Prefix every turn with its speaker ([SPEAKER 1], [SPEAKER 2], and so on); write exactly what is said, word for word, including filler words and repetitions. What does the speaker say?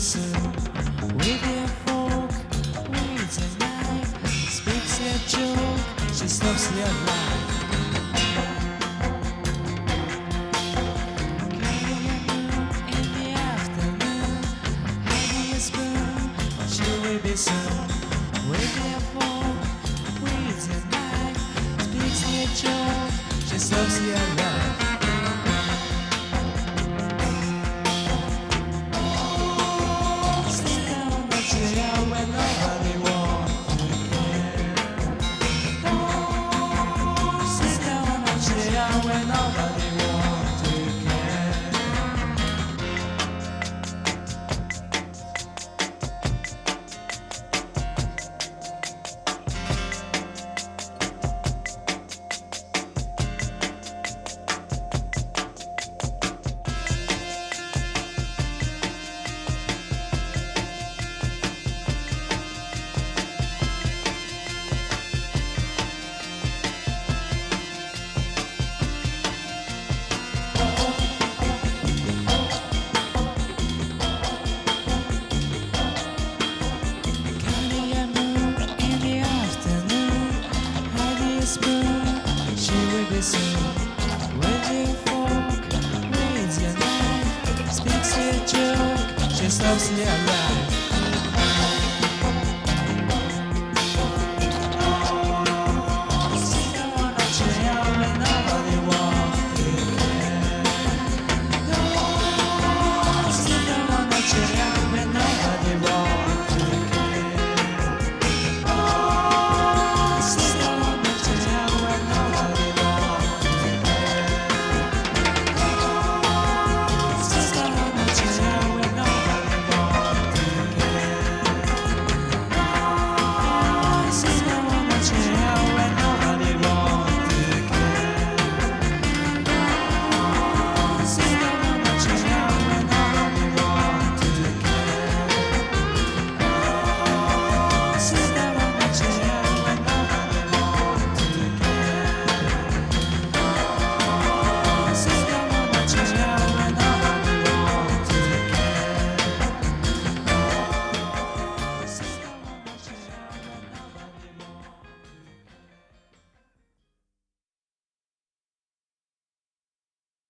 [SPEAKER 1] soon. With your fork, with a knife, speaks your joke, she stops your life. Carry a moon in the afternoon, having a spoon, she will be soon. With your fork, with a knife, speaks your joke, she stops your life. When nobody wants to care. Spoon, she will be soon. With your fork, with your knife, speaks your joke, she stops your life.